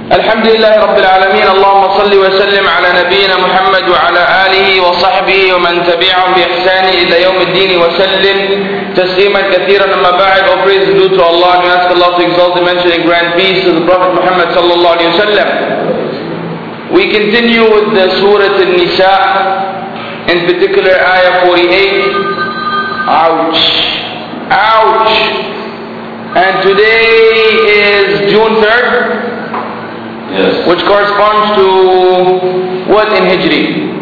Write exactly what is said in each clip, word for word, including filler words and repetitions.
الحمد لله رب العالمين اللهم صل وسلم على نبينا محمد وعلى آله وصحبه ومن تبعهم بإحسان إلى يوم الدين وسلم تسليما كثيرا. أما بعد, all praise is due to Allah, and we ask Allah to exalt the mention and grant peace to the Prophet Muhammad sallallahu alayhi wa sallam. We continue with the Surah An-Nisa, in particular Ayah forty-eight. Ouch! Ouch! And today is June third. Yes. Which corresponds to what in Hijri?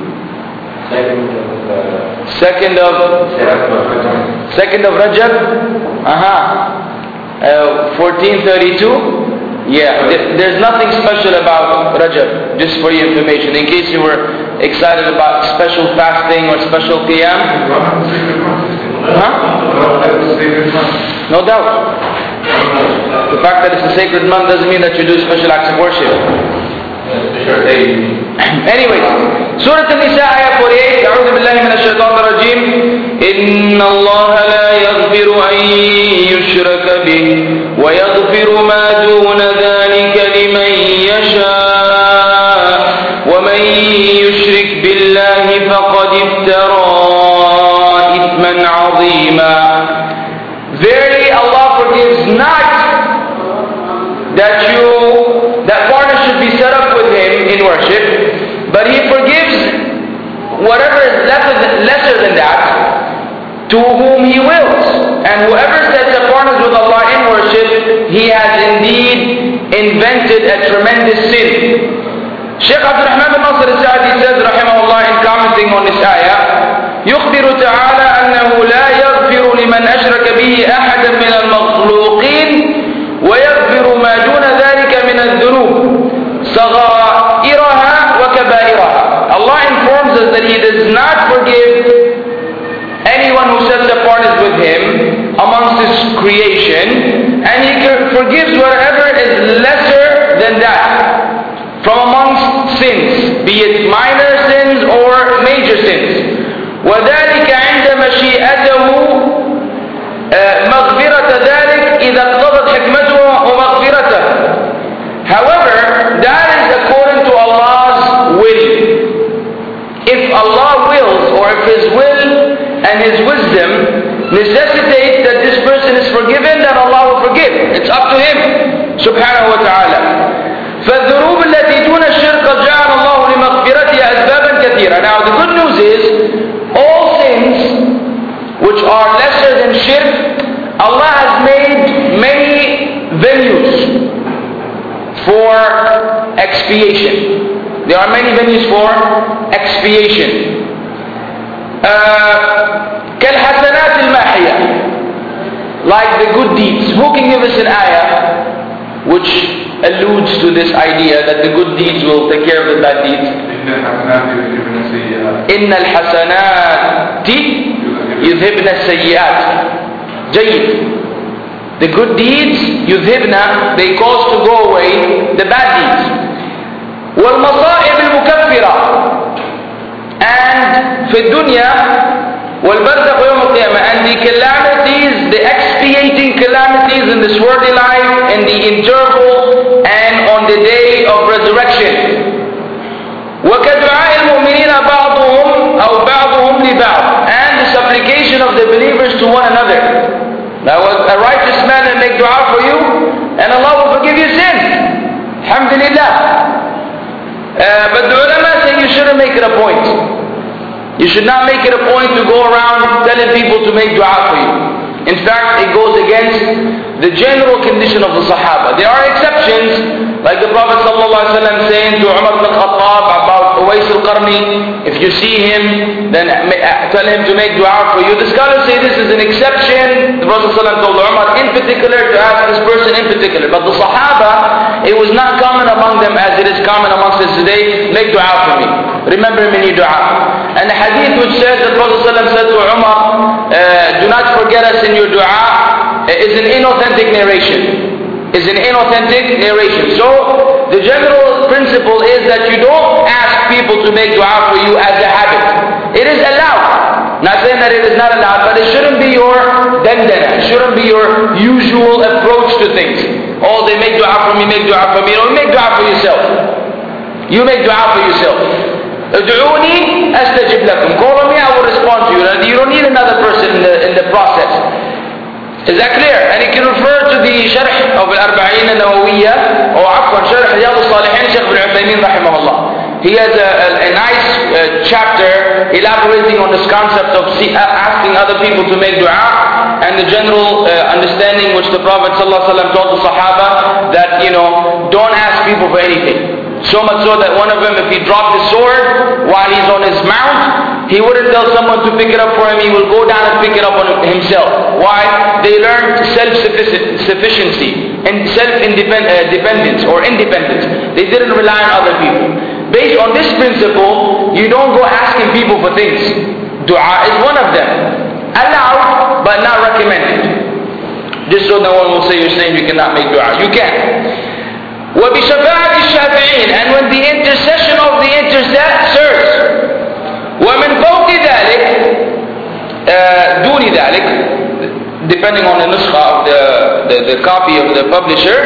Second of Second of Rajab. Aha. Uh, fourteen thirty-two. Yeah. There's nothing special about Rajab. Just for your information, in case you were excited about special fasting or special qiyam. Huh? No doubt. The fact that it's a sacred month doesn't mean that you do special acts of worship. Anyways, Surah An-Nisa ayah forty-eight. أعوذ بالله من الشيطان الرجيم. إن الله لا يغفر أن يشرك به ويغفر ما دون ذلك لمن يشاء ومن يشرك بالله فقد افترى إثما عظيما. Verily Allah forgives not that you that partner should be set up with Him in worship, but He forgives whatever is lesser than, lesser than that to whom He wills. And whoever sets up partners with Allah in worship, he has indeed invented a tremendous sin. Shaykh Abdul Rahman bin Nasir al-Sa'di says, rahimahullah, in commenting on this ayah, يخبر تعالى أنه لا يغفر لمن أشرك به أحدا من المخلوقين ويغفر ما دون ذلك من الذنوب صغائرها وكبائرها. Allah informs us that He does not forgive anyone who sets up partners with Him amongst His creation, and He forgives whatever is lesser than that from amongst sins, be it minor sins or major sins. وذلك عند مشيئته مغفرة ذلك إذا اقتضت حكمته ومغفرته. However, that is according to Allah's will. If Allah wills, or if His will and His wisdom necessitate that this person is forgiven, then Allah will forgive. It's up to Him subhanahu wa ta'ala. فالذنوب التي دون الشرك قد جعل الله لمغفرتها أسبابا كثيرة. Now the good news is, all sins which are lesser than shirk, Allah has made many venues for expiation. There are many venues for expiation. كالحسنات الماحية, like the good deeds. Who can give us an ayah which alludes to this idea that the good deeds will take care of the bad deeds? إن الحسنات يذهبن السيئات. جيد. The good deeds يذهبن, they cause to go away the bad deeds. والمصائب المكفرة, and في الدنيا والبرزخ يوم القيامة, and the calamities, the expiating calamities in this worldly life, in the interval and on the day of resurrection. وكدعاء المؤمنين بعضهم أو بعضهم لبعض, and the supplication of the believers to one another. Now a righteous man will make dua for you, and Allah will forgive your sin. Alhamdulillah. Uh, but the ulama say you shouldn't make it a point. You should not make it a point to go around telling people to make dua for you. In fact, it goes against the general condition of the Sahaba. There are exceptions, like the Prophet ﷺ saying to Umar ibn Khattab about Uwais al-Qarni, if you see him, then tell him to make dua for you. The scholars say this is an exception. The Prophet ﷺ told Umar in particular to ask this person in particular. But the Sahaba, it was not common among them as it is common amongst us today, make dua for me. Remember me in your dua. And the hadith which said the Prophet ﷺ said to Umar, uh, do not forget us in your dua, is an inauthentic narration. Is an inauthentic narration. So the general principle is that you don't ask people to make dua for you as a habit. It is allowed. Not saying that it is not allowed, but it shouldn't be your dandana. It shouldn't be your usual approach to things. Oh, they make dua for me, make dua for me. Don't make dua for yourself. You make dua for yourself. Ud'uni astajib lakum. Call on me, I will respond to you. You don't need another person in the, in the process. Is that clear? And you can refer to the Sharh of Al-Arba'in Al-Nawawiyya, or Afwan, Sharh Riyadh Al-Salihin, Shaykh Ibn Uthaymeen rahimahullah. He has a, a, a nice uh, chapter elaborating on this concept of see, uh, asking other people to make dua, and the general uh, understanding which the Prophet ﷺ taught the Sahaba, that, you know, don't ask people for anything. So much so that one of them, if he dropped his sword while he's on his mount, he wouldn't tell someone to pick it up for him. He will go down and pick it up on himself. Why? They learned self-sufficiency and self-dependence or independence. They didn't rely on other people. Based on this principle, you don't go asking people for things. Dua is one of them. Allowed, but not recommended. Just so no one will say you're saying you cannot make dua. You can. وبشفاعة الشافعين, and when the intercession of the intercessors, ومن فوق ذلك, uh, دون ذلك, depending on the نسخة of the, the, the copy of the publisher,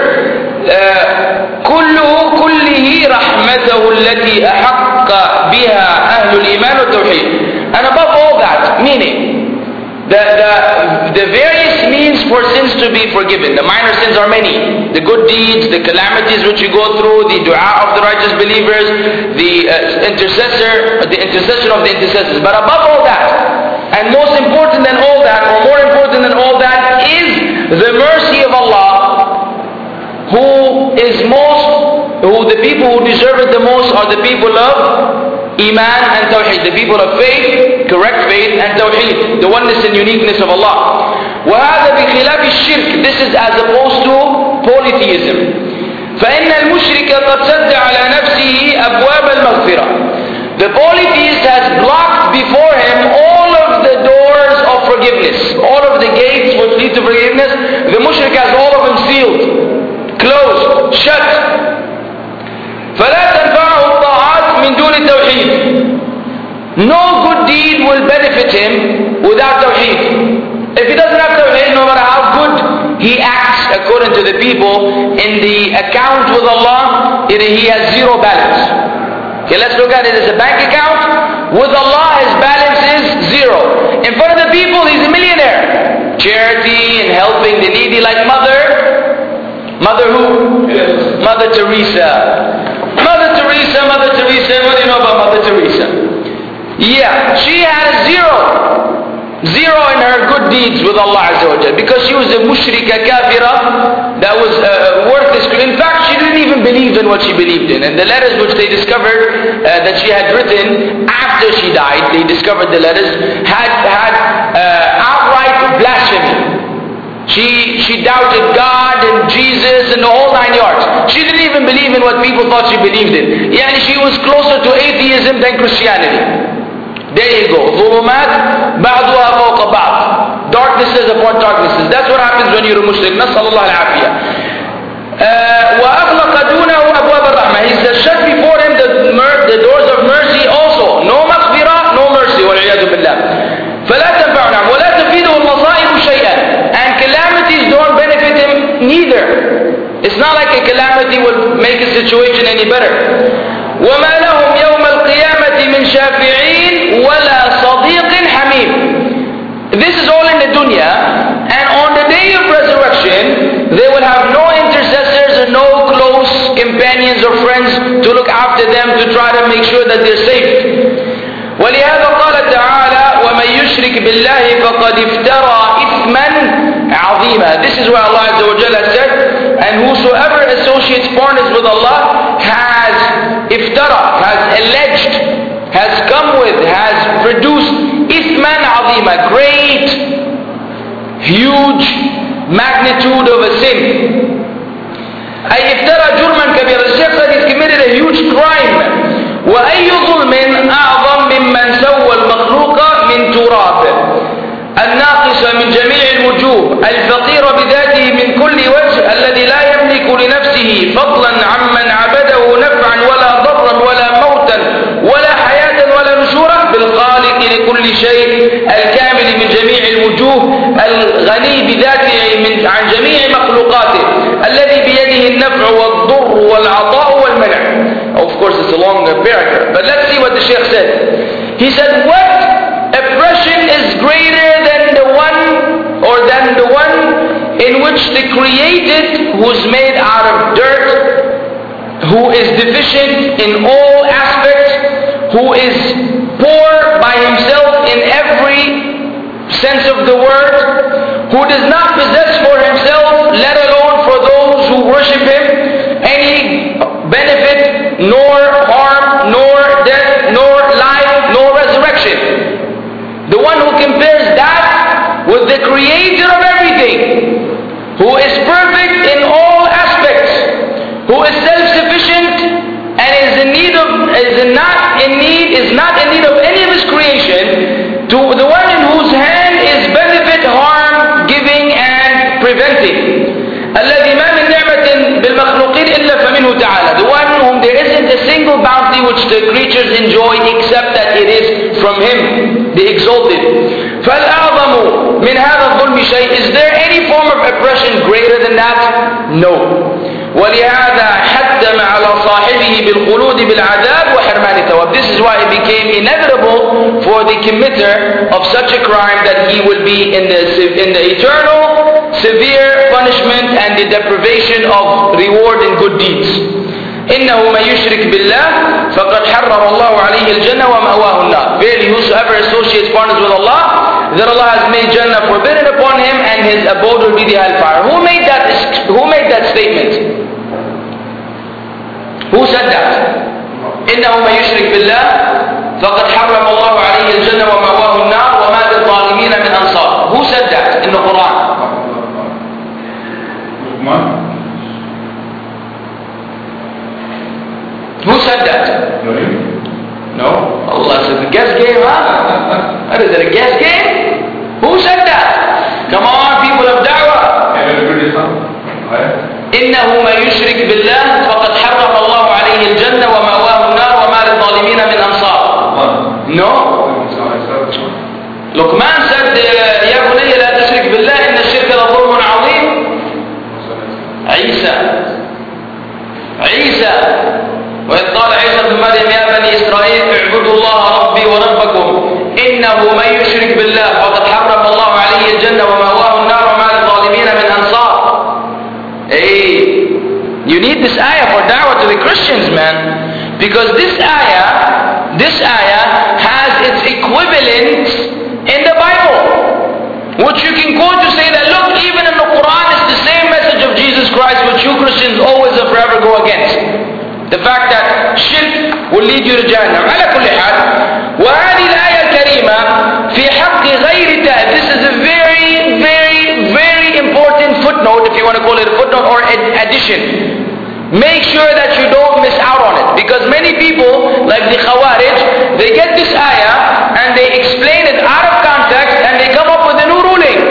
uh, كله كله رحمته التي أحق بها أهل الإيمان والتوحيد. And above all that, meaning The, the, the various means for sins to be forgiven. The minor sins are many. The good deeds, the calamities which you go through, the dua of the righteous believers, the uh, intercessor, the intercession of the intercessors. But above all that, and most important than all that, or more important than all that, is the mercy of Allah, who is most, who the people who deserve it the most are the people of Iman and Tawheed, the people of faith, correct faith, and Tawheed, the oneness and uniqueness of Allah. وهذا بخلاف الشرك. This is as opposed to polytheism. فإن المشرك قد سد على نفسه أبواب المغفرة. The polytheist has blocked before him all of the doors of forgiveness, all of the gates which lead to forgiveness. The mushrik has all of them sealed, closed, shut. فلا تنفعه الطاعات من دون التوحيد. No good deed will benefit him without tawheed. If he doesn't have tawheed, no matter how good he acts according to the people, in the account with Allah, he has zero balance. Okay, let's look at it as a bank account. With Allah, his balance is zero. In front of the people, he's a millionaire. Charity and helping the needy, like Mother. Mother who? Yes. Mother Teresa. Mother Teresa, Mother Teresa, what do you know about Mother Teresa? Yeah, she had zero. Zero in her good deeds with Allah Azza wa Jalla, because she was a mushrika kafira that was uh, worthless. In fact, she didn't even believe in what she believed in. And the letters which they discovered uh, that she had written after she died, they discovered the letters, had, had uh, outright blasphemy. She, she doubted God and Jesus and the whole nine yards. She didn't even believe in what people thought she believed in. Yani she was closer to atheism than Christianity. There you go. ظُلُمَاتْ بَعْضُهَا فَوْقَ بَعْض. Darknesses upon darknesses. That's what happens when you're a Muslim. نسأل الله العافية. وَأَغْلَقَ دُونَهُ أَبْوَابَ الرَّحْمَةِ. He said, shut before him the, the doors of mercy also. No maghfirah, no mercy. وَالْعِيَاذُ بِاللَّهِ. فَلَا تَنْفَعُنَا وَلَا تَفِيدُهُ الْمَصَائِبُ شَيْئًا. And calamities don't benefit him neither. It's not like a calamity will make a situation any better. وَمَا لَهُمْ يَوْمَ الْقِيَامَةِ مِنْ شَافِعِينَ وَلَا صَدِيقٍ حَمِيمٍ. This is all in the dunya, and on the day of resurrection, they will have no intercessors and no close companions or friends to look after them, to try to make sure that they're safe. ولهذا قال تعالى ومن يشرك بالله فقد افترى إثما عظيما. This is why Allah Azza wa Jalla said, and whosoever associates partners with Allah has iftara, has alleged, has come with, has produced ithman azima, great, huge magnitude of a sin. أي افترى جرما كبيرا. The Shaykh said he's committed a huge crime. وأي ظلم أعظم ممن سوى المخلوق من تراب الناقص من جميع الوجوه الفقير بذاته من كل وجه الذي لا يملك لنفسه فضلا عمن عبده نفعا ولا ضرا ولا موتا ولا حياة ولا نشورا بالخالق لكل شيء الكامل من جميع الوجوه الغني بذاته من عن جميع مخلوقاته الذي بيده النفع والضر والعطاء it's a long paragraph. But let's see what the Shaykh said. He said, what oppression is greater than the one, or than the one in which the created, who's made out of dirt, who is deficient in all aspects, who is poor by himself in every sense of the word, who does not possess for himself, let alone for those who worship him, any benefit, nor harm, nor death, nor life, nor resurrection. The one who compares that with the creator of everything, who is perfect in all aspects, who is self-sufficient and is in need of, is not in need, is not in need of any of his creation, to the one in whose hand is benefit, harm, giving and preventing. الذي ما من نعمة بالمخلوقين إلا فمنه تعالى. The one whom there isn't a single bounty which the creatures enjoy except that it is from him, the exalted. فالأعظم من هذا الظلم شيء. Is there any form of oppression greater than that? No. ولهذا حتم على صاحبه بالخلود بالعذاب وحرمان الثواب. This is why it became inevitable for the committer of such a crime that he will be in the, in the eternal severe punishment and the deprivation of reward in good deeds. إنه من يشرك بالله فقد حرم الله عليه الجنة ومأواه النار. Verily, whosoever associates partners with Allah, that Allah has made Jannah forbidden upon him and his abode will be the hellfire. Who made that? Who made that statement? Who said that? إنه من يشرك بالله فقد حرم الله عليه الجنة ومأواه النار وما للظالمين من أنصار. Who said that in the Quran? Who said that? No? Allah said the guess game, huh? What is it, a guess game? Who said that? Come on, people of da'wah. إنه من يشرك بالله فقد حرم الله عليه الجنة ومأواه النار وما للظالمين من أنصار. No? Luqman said يا بني لا تشرك بالله إن الشرك لظلم عظيم. عيسى عيسى وإذ قال عيسى ابن مريم يا بني إسرائيل اعبدوا الله ربي وربكم إنه من يشرك بالله فقد حرم الله عليه الجنة ومأواه النار وما للظالمين من أنصار. Hey, you need this ayah for da'wah to the Christians, man, because this ayah, this ayah has its equivalent in the Bible, which you can quote to say that look, even in the Quran it's the same message of Jesus Christ, which you Christians always and forever go against. The fact that shirk will lead you to Jahannam. على كل حال, وهذه الآية الكريمة في حق غير تائب. This is a very, very, very important footnote, if you want to call it a footnote or addition. Make sure that you don't miss out on it, because many people, like the Khawarij, they get this ayah and they explain it out of context and they come up with a new ruling.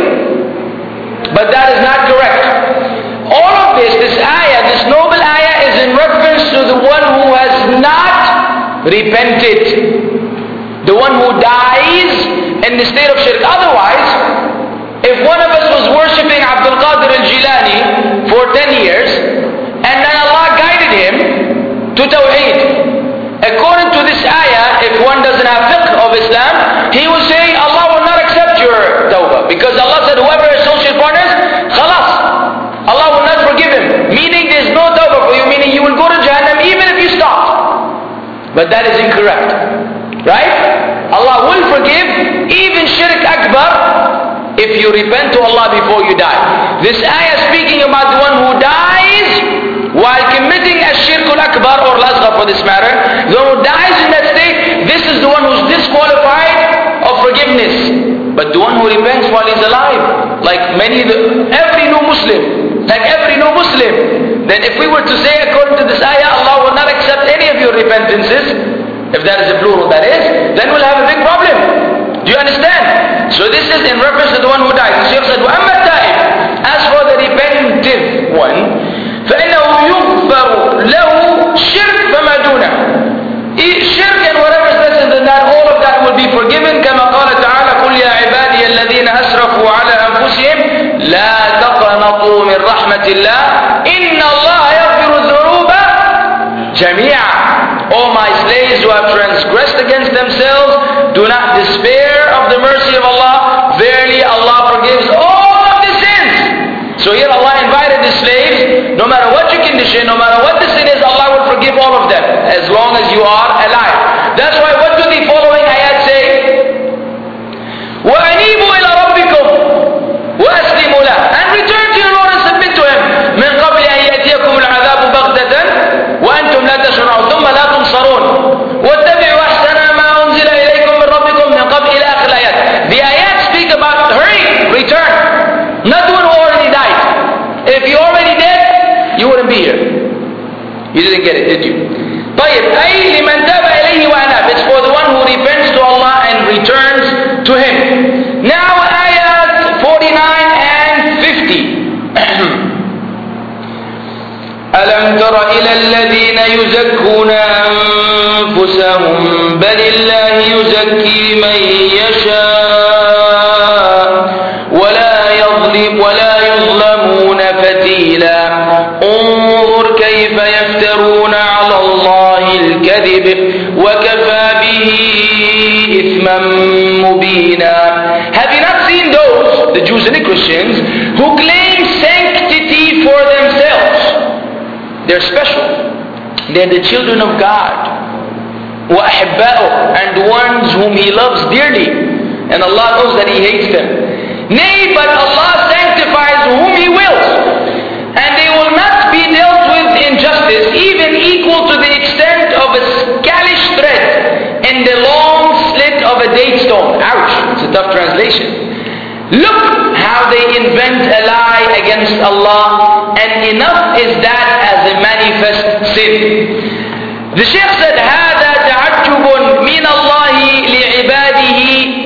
But that is not correct. All of this, this ayah, this noble ayah is in reference to the one who has not repented. The one who dies in the state of shirk. Otherwise, if one of us was worshipping Abdul Qadir al-Jilani for ten years, and then Allah guided him to Tawheed, according to this ayah, if one doesn't have fiqh of Islam, he will say Allah will not accept your tawbah, because Allah said whoever associates partners, khalas, Allah will not forgive him, meaning there's no tawbah for you, meaning you will go to Jahannam even if you stop. But that is incorrect, right? Allah will forgive even shirk akbar if you repent to Allah before you die. This ayah speaking about the one who dies while committing a shirkul akbar or lasgha for this matter, the one who dies in that state, this is the one who's disqualified of forgiveness. But the one who repents while he's alive, like many, every new Muslim, like every new Muslim, then if we were to say according to this ayah, Allah will not accept any of your repentances, if that is a plural that is, then we'll have a big problem. Do you understand? So this is in reference to the one who dies. The Shaykh said, وَأَمَّا التَّائِبُ, as for the repentive one, فَإِنَّهُ يُغْفَرُ لَهُ شِرْكٌ فَمَا دُونَهُ. Shirk and whatever is less than that, all of that will be forgiven. كما قال تعالى قُلْ يَا عِبَادِيَ الَّذِينَ أَسْرَفُوا عَلَى أَنفُسِهِمْ لَا تَقْنَطُوا مِنْ رَحْمَةِ اللَّهِ إِنَّ اللَّهَ يَغْفِرُ الذُّنُوبَ جَمِيعًا. O my slaves who have transgressed against themselves, do not despair of the mercy of Allah. Verily Allah forgives all of the sins. So here Allah invited the slaves, no matter what your condition, no matter what the sin is, Allah will forgive all of them, as long as you are alive. That's why what do the following ayat say? وَأَنِيبُوا إِلَى رَبِّكُمْ وَأَسْلِمُوا لَهُ, and return to your Lord and submit to Him. مِنْ قَبْلِ أَنْ يَأْتِيَكُمُ الْعَذَابُ بَغْتَةً وَأَنْتُمْ لَا تَشْعُرُونَ ثُمَّ لَا تُنصَرُونَ وَاتَّبِعُوا أَحْسَنَ مَا أُنْزِلَ إِلَيْكُمْ مِنْ رَبِّكُمْ مِنْ قَبْلِ إِلَى آخِرِ الْآيَاتِ. The ayats speak about hurry, return, not the one who already died. If you already dead, you wouldn't be here. You didn't get it, did you? طيب, أي لمن تاب إليه وأناب. It's for the one who repents to Allah and returns to Him. Now ayat forty-nine and fifty. ألم تر إلى الذين يزكون أنفسهم بل الله يزكي من يشاء ولا يظلم ولا يظلمون فتيلا انظر كيف يفترون على الله الكذب وكفى به إثما مبينا. Have you not seen those, the Jews and the Christians, who claim sanctity for themselves? They're special. They're the children of God. وَأَحِبَّاؤُهُ, and the ones whom He loves dearly. And Allah knows that He hates them. Nay, but Allah sanctifies whom He wills. And they will not be dealt with injustice, even equal to the extent of a scalish thread in the long slit of a date stone. Ouch, it's a tough translation. Look how they invent a lie against Allah, and enough is that as a manifest sin. The Shaykh said, هذا تعجب من الله لعباده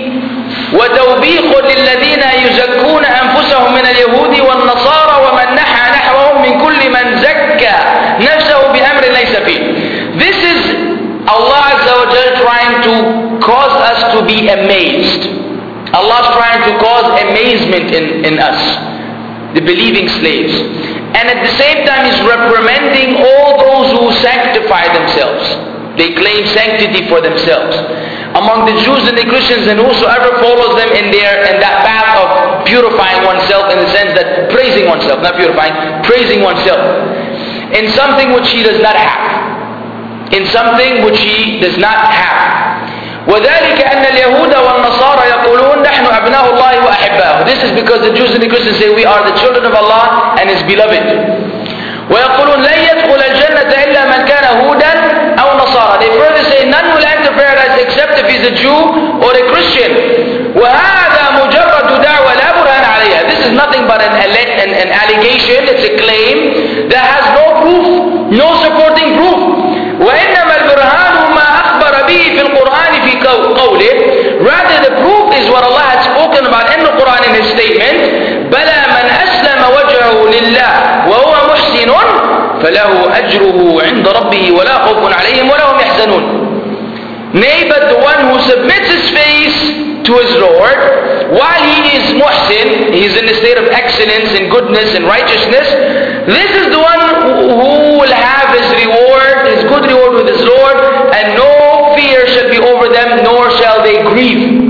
وتوبيخ للذين يزكون أنفسهم من اليهود والنصارى ومن نحى نحوهم من كل من زكى نفسه بأمر ليس فيه. This is Allah Azza wa Jal trying to cause us to be amazed. Allah is trying to cause amazement in, in us, the believing slaves. And at the same time He's reprimanding all those who sanctify themselves. They claim sanctity for themselves. Among the Jews and the Christians and whosoever follows them in their in that path of purifying oneself, in the sense that praising oneself, not purifying, praising oneself in something which he does not have, in something which he does not have. وذلك أن اليهود والنصارى يقولون نحن أبناء الله وأحباؤه. This is because the Jews and the Christians say we are the children of Allah and His beloved. ويقولون لن يدخل الجنة إلا من كان هودا أو نصارى. They further say none will enter paradise except if he's a Jew or a Christian. وهذا مجرد دعوة لا برهان عليها. This is nothing but an, an, an allegation, it's a claim that has no proof, no supporting proof. وإنما البرهان ما أخبر به في القرآن في قوله. Rather the proof is what Allah has spoken about in the Quran in His statement. بلى من أسلم وجهه لله وهو محسن فله أجره عند ربه ولا خوف عليهم ولا هم يحزنون. Nay, but the one who submits his face to his Lord while he is muhsin, he is in a state of excellence and goodness and righteousness, this is the one who will have his reward, his good reward with his Lord, and no fear shall be over them, nor shall they grieve.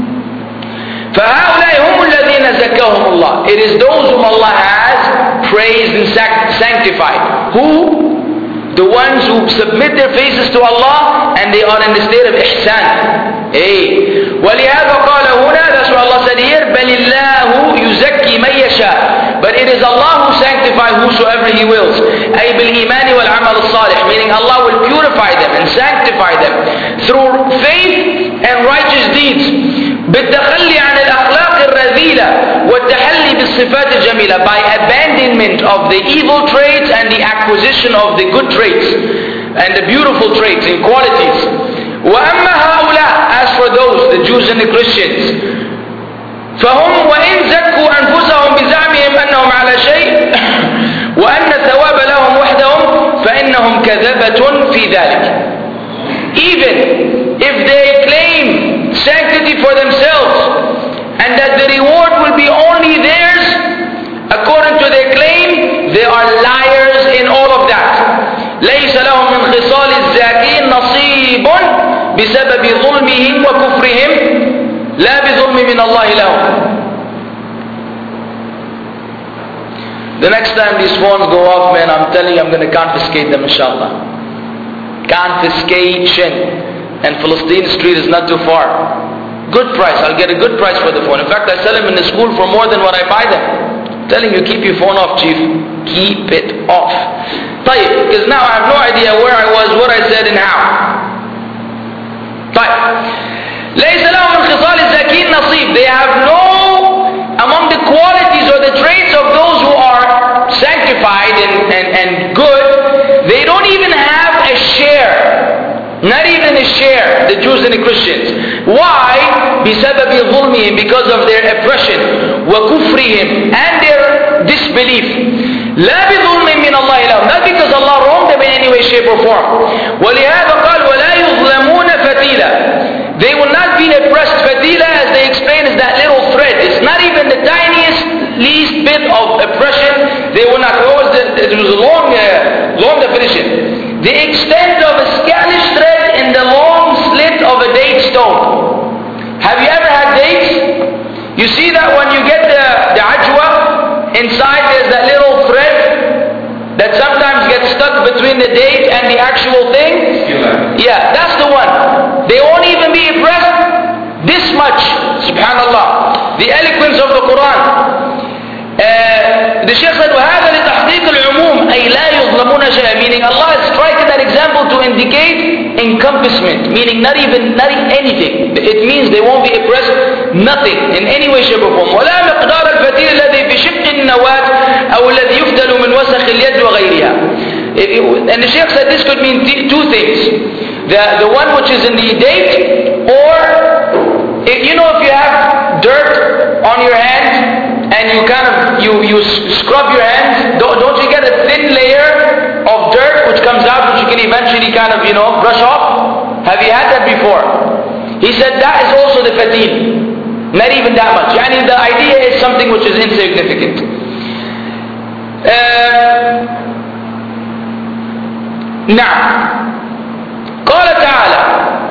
فَهَؤُلَاءِ هُمُ الَّذِينَ زَكَّاهُمُ اللَّهُ. It is those whom Allah has praised and sanctified. Who? The ones who submit their faces to Allah and they are in the state of ihsan. Hey. وَلِهَذَا قَالَ هُنَا, that's what Allah said here, بَلِ اللَّهُ يُزَكِّي مَنْ يَشَاءُ. But it is Allah who sanctifies whosoever He wills. أي بالإيمان والعمل الصالح, meaning Allah will purify them and sanctify them through faith and righteous deeds. بالتخلي عن الأخلاق الرذيلة والتحلي بالصفات الجميلة, by abandonment of the evil traits and the acquisition of the good traits and the beautiful traits and qualities. وأما هؤلاء, as for those, the Jews and the Christians, فهم وإن زكوا أنفسهم بزعمهم أنهم على شيء وأن الثواب لهم وحدهم فإنهم كذبة في ذلك. Even if they claim sanctity for themselves and that the reward will be only theirs according to their claim, they are liars in all of that. ليس لهم من خصال الزاكين بسبب ظلمهم وكفرهم لا بظلم من الله لهم. The next time these phones go off, man, I'm telling you, I'm going to confiscate them, inshallah. Confiscation. And Philistine Street is not too far. Good price. I'll get a good price for the phone. In fact, I sell them in the school for more than what I buy them. I'm telling you, keep your phone off, chief. Keep it off. طيب, because now I have no idea where I was, what I said, and how. طيب. ليس لهم من خصال الزاكين نصيب. They have no, among the qualities or the traits of those who are sanctified and, and, and good, they don't even have a share. Not even a share, the Jews and the Christians. Why? بسبب ظلمهم, because of their oppression, وكفرهم, and their disbelief. لا بظلم من الله لهم, not because Allah wronged them in any way, shape or form. ولهذا قال ولا يظلمون فتيلا. They will not be oppressed. Fatila, as they explain, is that little thread. It's not even the tiniest, least bit of oppression. They will not. It was a long, uh, long definition. The extent of a scalish thread in the long slit of a date stone. Have you ever had dates? You see that when you get the, the ajwa, inside there's that little thread that sometimes gets stuck between the date and the actual thing? Yeah, that's the one. They won't even be oppressed this much. Subhanallah. The eloquence of the Quran. Uh, the Shaykh said, وَهَذَا لِتَحْقِيقِ الْعُمُومِ أي لَا يُظْلَمُونَ شَيْئًا, meaning Allah is striking that example to indicate encompassment, meaning not even not anything. It means they won't be oppressed, nothing, in any way, shape or form. وَلَا مِقْدَارَ الْفَتِيلِ الَّذِي بِشِقِّ النَّوَاةِ أو الَّذِي يُفْتَلُ مِنْ وَسَخِ الْيَدِّ وَغَيْرِهَا. And the Shaykh said this could mean th- two things. The, the one which is in the date, or, if, you know, if you have dirt on your hands, and you kind of, you, you scrub your hands, don't, don't you get a thin layer of dirt which comes out, which you can eventually kind of, you know, brush off? Have you had that before? He said that is also the fatil. Not even that much. Yani the idea is something which is insignificant. Uh, نعم. قال تعالى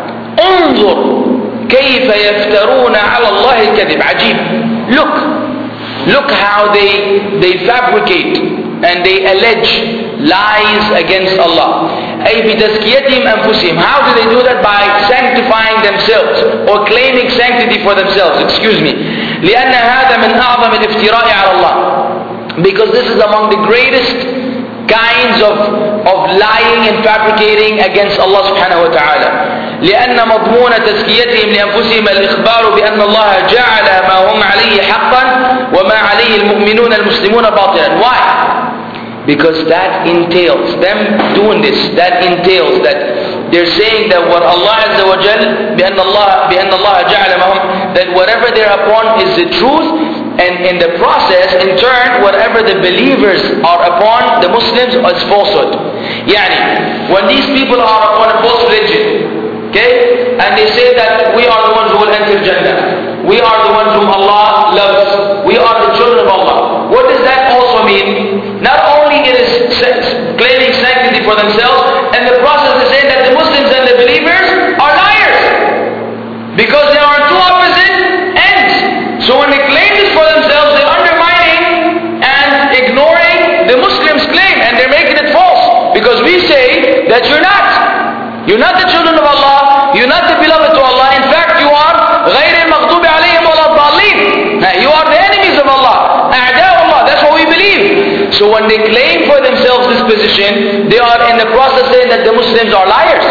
انظر كيف يفترون على الله الكذب. عجيب. Look. Look how they they fabricate and they allege lies against Allah. أي بتزكيتهم أنفسهم. How do they do that? By sanctifying themselves or claiming sanctity for themselves. Excuse me. لأن هذا من أعظم الافتراء على الله. Because this is among the greatest kinds of, of lying and fabricating against Allah subhanahu wa ta'ala. لأن مضمون تزكيتهم لأنفسهم الإخبار بأن الله جعل ما هم عليه حقا وما عليه المؤمنون المسلمون باطلا. Why? Because that entails, them doing this, that entails that they're saying that what Allah Azza wa Jal, بأن الله, بأن الله جعل ما هم, that whatever they're upon is the truth. And in the process, in turn, whatever the believers are upon, the Muslims, is falsehood. Yani, when these people are upon a false religion, okay, and they say that we are the ones who will enter Jannah, we are the ones whom Allah loves, we are the children of Allah. What does that also mean? Not only it is claiming sanctity for themselves, and the process is saying that the Muslims and the believers are liars, because there are two opposite ends. So when they claim this for themselves, they're undermining and ignoring the Muslims' claim, and they're making it false. Because we say that you're not. You're not the children of Allah. You're not the beloved to Allah. In fact, you are غَيْرِ الْمَغْضُوبِ عَلَيْهِمْ وَلَا الضَّالِّينَ. You are the enemies of Allah. أَعْدَاءُ Allah. That's what we believe. So when they claim for themselves this position, they are in the process saying that the Muslims are liars.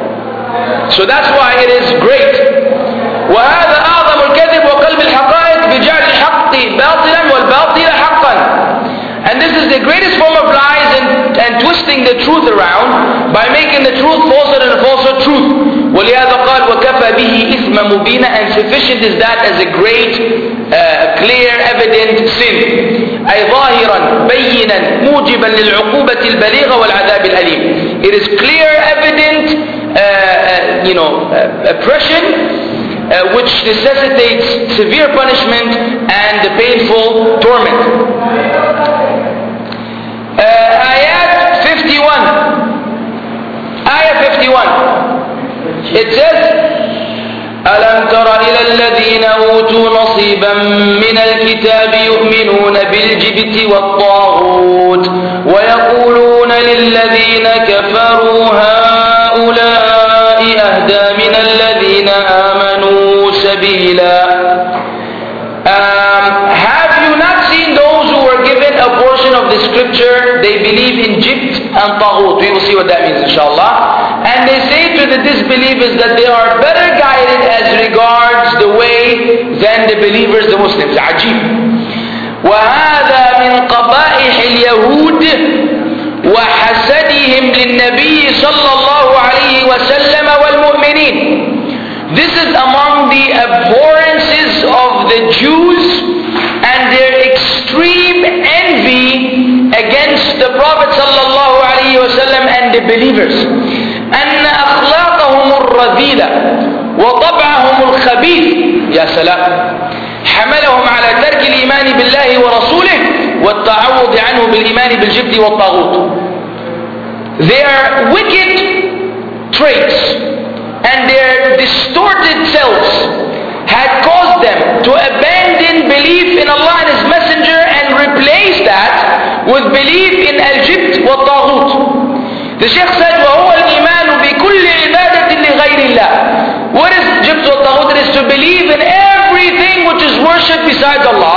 So that's why it is great. وهذا أعظم الكذب وقلب الحقائق بجعل الحق باطلا والباطل حقا. And this is the greatest form of lies and, and twisting the truth around by making the truth falsehood and the falsehood truth. ولهذا قال وكفى به إثم مبينا, and sufficient is that as a great, uh, clear, evident sin. أي ظاهرا بينا موجبا للعقوبة البليغة والعذاب الأليم. It is clear, evident, uh, uh, you know, uh, oppression, Uh, which necessitates severe punishment and the painful torment. Uh, ayat fifty-one. Ayah fifty-one. It says, ألم تر إلى الذين أوتوا نصيبا من الكتاب يؤمنون بالجبت والطاغوت ويقولون للذين كفروا هؤلاء أهدى من الذين آمنوا سبيلا. Um, have you not seen those who were given a portion of the scripture? They believe in Jibt and Taghut. We will see what that means, inshallah. And they say to the disbelievers that they are better guided as regards the way than the believers, the Muslims. Ajib. وهذا من قبائح اليهود وحسدهم للنبي صلى الله عليه وسلم والمؤمنين. This is among the abhorrences of the Jews and their extreme envy against the Prophet sallallahu alaihi wasallam and the believers. أن أخلاقهم الرذيلة وطبعهم الخبيث يا سلام حملهم على ترك الإيمان بالله ورسوله والتعوض عنه بالإيمان بالجبت والطاغوت. Their wicked traits and their distorted selves had caused them to abandon belief in Allah and His Messenger and replace that with belief in al-Jibt wa Taghut. The Shaykh said, وَهُوَ الْإِيمَانُ بِكُلِّ عِبَادَةٍ لِغَيْرِ اللَّهِ. What is Jibt wa Taghut? It is to believe in everything which is worshipped besides Allah.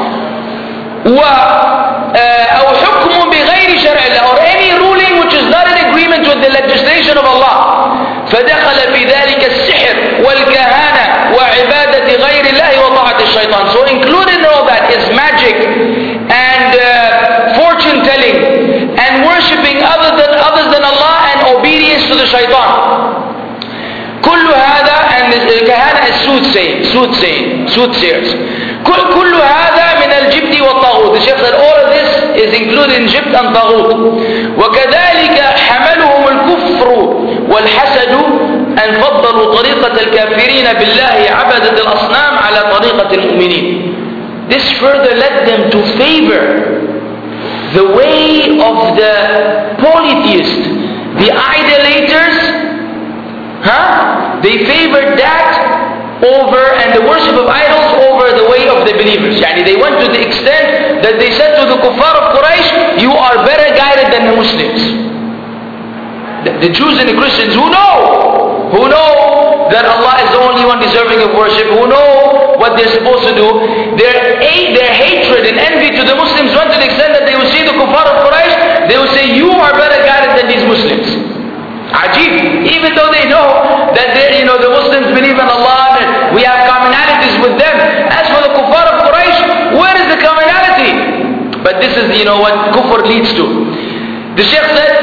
أو حكم بغير شرع الله, or any ruling which is not in agreement with the legislation of Allah. فدخل في ذلك السحر والكهانة وعبادة غير الله وطاعة الشيطان. So included in all that is magic and uh, fortune telling and worshipping other than others than Allah and obedience to the shaitan. كل هذا, and الكهانة is soothsaying, soothsaying, soothsayers. كل هذا من الجبت والطاغوت. The Shaykh said all of this is included in Jibt and Taghut. وكذلك حملهم الكفر والحسد أن فضلوا طريقة الكافرين بالله عبدة الأصنام على طريقة المؤمنين. This further led them to favor the way of the polytheists, the idolaters. Huh? They favored that over, and the worship of idols over the way of the believers. Yani they went to the extent that they said to the kuffar of Quraysh, you are better guided than the Muslims. The, the Jews and the Christians who know, who know that Allah is the only one deserving of worship, who know what they're supposed to do, their, their hatred and envy to the Muslims went to the extent that they would see the kuffar of Quraysh, they would say, you are better guided than these Muslims. Ajib, even though they know that they, you know, the Muslims believe in Allah and we have commonalities with them. As for the kuffar of Quraysh, where is the commonality? But this is, you know, what kufr leads to. The Shaykh said,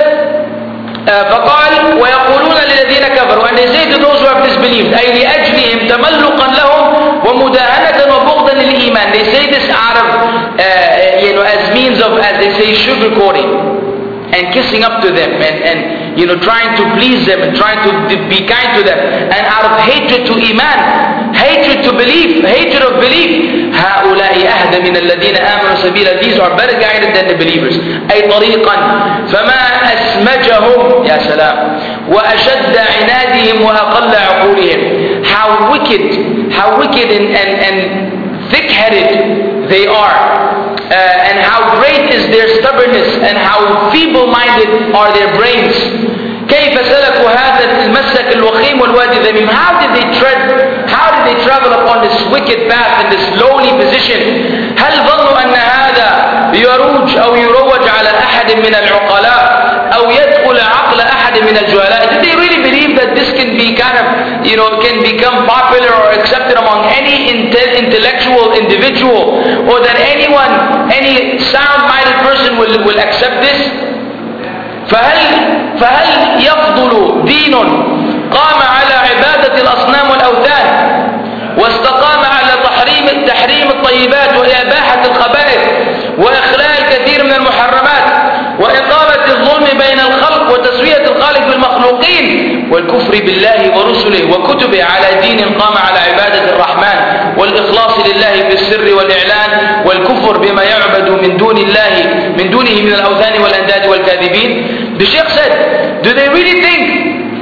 فقال ويقولون للذين كفروا, and they say to those who have disbelieved, أي لأجلهم تملقا لهم ومداهنة وبغضا للإيمان. They say this out of, uh, you know, as means of, as they say, sugarcoating and kissing up to them and, and you know, trying to please them and trying to be kind to them, and out of hatred to iman, hatred to belief, hatred of belief. هؤلاء أهدى من الذين آمنوا سبيلا. These are better guided than the believers. أي طريقا فما أسمجهم يا سلام وأشد عنادهم وأقل عقولهم. How wicked, how wicked and, and, and thick-headed they are. Uh, and how great is their stubbornness and how feeble-minded are their brains. كيف سلكوا هذا المسلك الوخيم والوادي الذميم. How did they tread, how did they travel upon this wicked path in this lowly position? هل ظنوا أن هذا يروج أو يروج على أحد من العقلاء أو يدخل عقل أحد من الجهلاء? Did they really believe that this can be kind of, you know, can become popular or accepted among any intellectual individual, or that anyone, any sound-minded person will, will accept this? فهل فهل يفضل دين قام على عبادة الأصنام والأوثان واستقام على تحريم تحريم الطيبات وإباحة الخبائث وإخلاء الكثير من المحرمات وإقامة الظلم بين الخلق وتسوية الخالق بالمخلوقين والكفر بالله ورسله وكتبه على دين قام على عبادة الرحمن والإخلاص لله في السر والإعلان والكفر بما يعبد من دون الله من دونه من الأوثان والأنداد والكاذبين. The Shaykh said, do they really think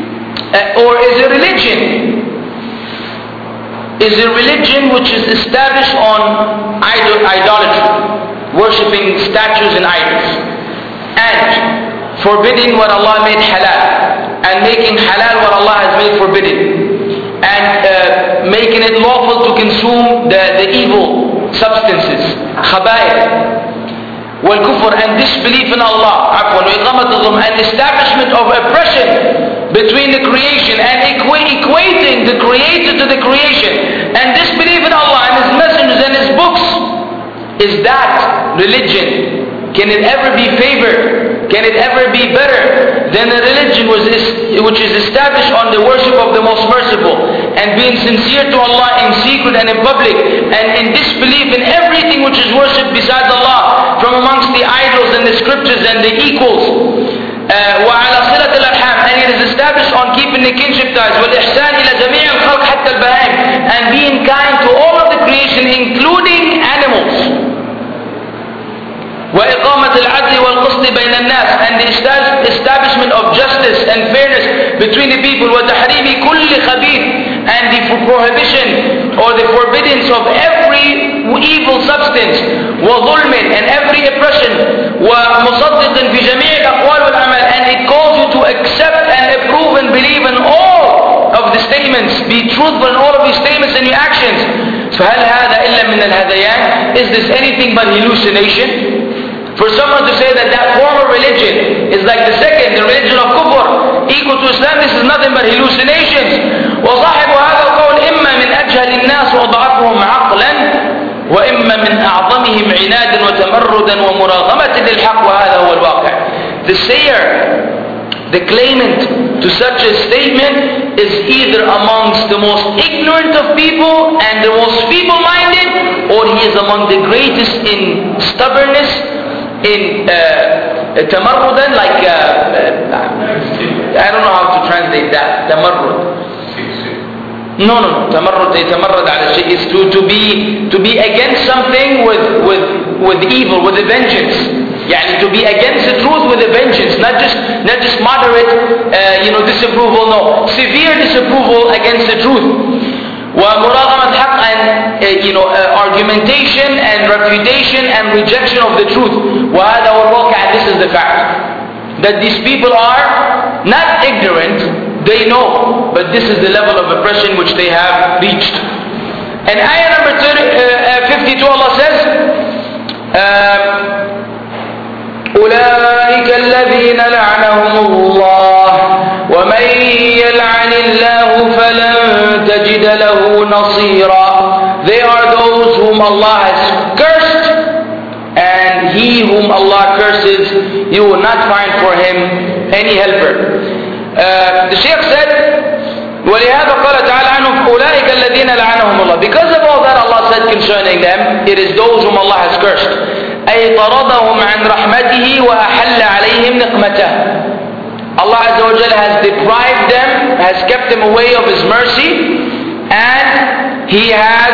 Uh, or is a religion. Is a religion which is established on idol, idolatry, worshipping statues and idols, and forbidding what Allah made halal, and making halal what Allah has made forbidden, and uh, making it lawful to consume the, the evil substances, khaba'ir, wal-kufr, and disbelief in Allah, afwan, and establishment of oppression between the creation, and equa equating the creator to the creation, and disbelief in Allah and His messengers and His books. Is that religion? Can it ever be favored? Can it ever be better than a religion which is, which is established on the worship of the Most Merciful, and being sincere to Allah in secret and in public, and in disbelief in everything which is worshipped besides Allah from amongst the idols and the scriptures and the equals? وعلى صلة الأرحام, and it is established on keeping the kinship ties, والإحسان إلى جميع الخلق حتى البهائم, and being kind to all of the creation including animals, وإقامة العدل والقسط بين الناس, and the establishment of justice and fairness between the people, وتحريم كل خبيث, and the prohibition or the forbiddance of every evil substance, وظلم, and every oppression, ومصدق في جميع الأقوال والأعمال, and it calls you to accept and approve and believe in all of the statements, be truthful in all of these statements and your actions. فهل هذا إلا من الهذيان? Is this anything but hallucination? For someone to say that that form of religion is like the second, the religion of kufr, equal to Islam, this is nothing but hallucinations. وصاحب هذا القول إما من أجهل الناس وأضعفهم عقلا، وإما من أعظمهم عنادا وتمردا ومراغمة للحق، وهذا هو الواقع. The sayer, the claimant to such a statement, is either amongst the most ignorant of people and the most feeble-minded, or he is among the greatest in stubbornness, in uh, tamarrudan, like uh, uh, I don't know how to translate that. Tamarrud. No, no, no. Tamarrud, tamarrud ala shay is to to be to be against something with with with evil, with a vengeance. Yani to be against the truth with a vengeance, not just not just moderate, uh, you know, disapproval. No, severe disapproval against the truth. ومراغمة حق, and uh, you know uh, argumentation and refutation and rejection of the truth. وهذا هو الواقع. This is the fact that these people are not ignorant, they know, but this is the level of oppression which they have reached. And ayah number fifty-two, Allah says, أولئك الذين لعنهم الله ومن يلعن الله فلن تجد له نصيرا. They are those whom Allah has cursed, and he whom Allah curses, you will not find for him any helper. Uh, the Shaykh said, ولهذا قال تعالى عنهم أولئك الذين لعنهم الله. Because of all that Allah said concerning them, it is those whom Allah has cursed. أي طردهم عن رحمته وأحل عليهم نقمته. Allah Azza wa Jalla has deprived them, has kept them away of His mercy, and He has,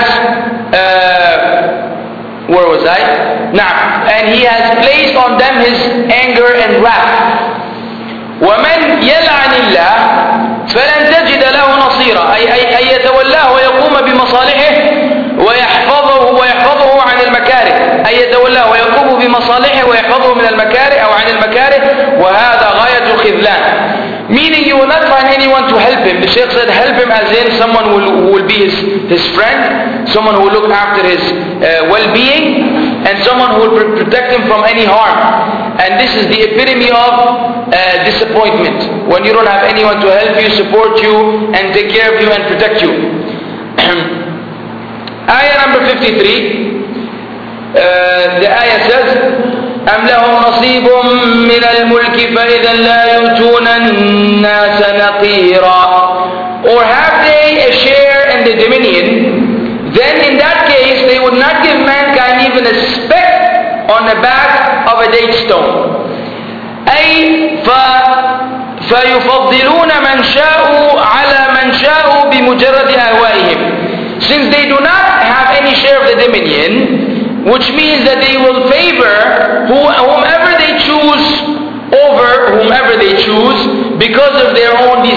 uh, where was I? Nah, and He has placed on them His anger and wrath. ومن يلعن الله فلن تجد له نصيرا، أي أي أي يتولاه ويقوم بمصالحه ويحفظه ويحفظه عن المكاره، أي يتولاه ويقوم بمصالحه ويحفظه من المكاره أو عن المكاره، وهذا غاية الخذلان. Meaning you will not find anyone to help him. The Shaykh said help him as in someone who will, will be his, his friend, someone who will look after his uh, well-being, and someone who will protect him from any harm. And this is the epitome of uh, disappointment, when you don't have anyone to help you, support you, and take care of you and protect you. Ayah number fifty-three, uh, the ayah says, أم لهم نصيب من الملك فإذا لا يؤتون الناس نقيرا. Or have they a share in the dominion, then in that case they would not give mankind even a speck on the back of a date stone. أي ف فيفضلون من شاءوا على من شاءوا بمجرد أهوائهم. Since they do not have any share of the dominion, which means that they will favor whomever they choose over whomever they choose because of their own desires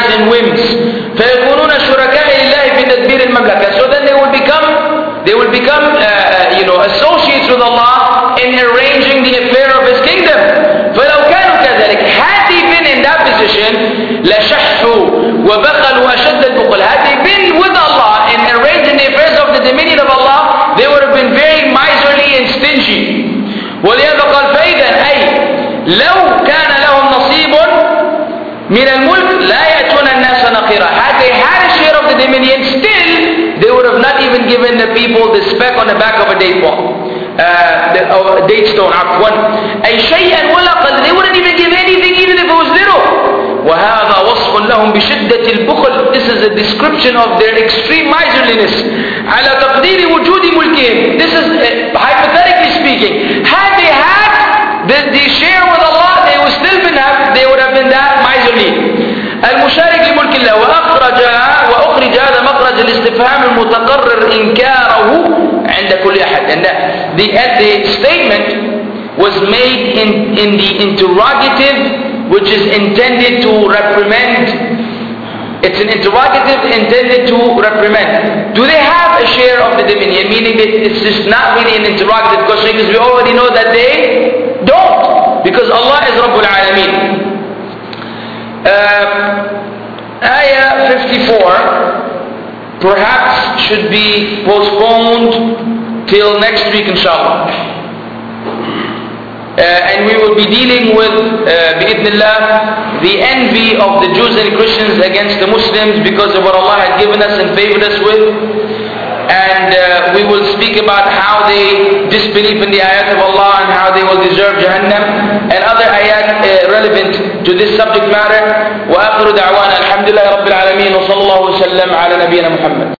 and whims. فيكونون شركاء لله في تدبير المملكة. So then they will become, they will become, uh, you know, associates with Allah in arranging the affair of His kingdom. فلو كانوا كذلك, had they been in that position, لشحوا وبخلوا أشد البخل. Had they been with Allah in arranging the affairs of the dominion of Allah, they would have been very miserly and stingy. ولهذا قال فإذا أي لو كان لهم نصيب من الملك لا يأتون الناس نقيرا. Had they had a share of the dominion, still they would have not even given the people the speck on the back of a date palm, uh, the, uh, date stone. عفوا أي شيئا ولا قل. They wouldn't even give anything, even if it was little. وهذا وصف لهم بشدة البخل. This is a description of their extreme miserliness. على تقدير وجود ملكهم. This is uh, hypothetically speaking. Had they had the, the share with Allah, they would still been have, they would have been that miserly. المشارك لملك الله. وأخرج وأخرج هذا مخرج الاستفهام المتقرر إنكاره عند كل أحد. And that, the, the statement was made in, in the interrogative, which is intended to reprimand. It's an interrogative intended to reprimand. Do they have a share of the dominion? Meaning that it's just not really an interrogative question, because we already know that they don't. Because Allah is Rabbul Alameen. Uh, Ayah fifty-four perhaps should be postponed till next week, inshallah. Uh, and we will be dealing with, uh, bi'idhnillah, the envy of the Jews and Christians against the Muslims because of what Allah had given us and favored us with. And uh, we will speak about how they disbelieve in the ayat of Allah and how they will deserve Jahannam, and other ayat uh, relevant to this subject matter. وآخر دعوانا الحمد لله رب العالمين وصلى الله وسلم على نبينا محمد.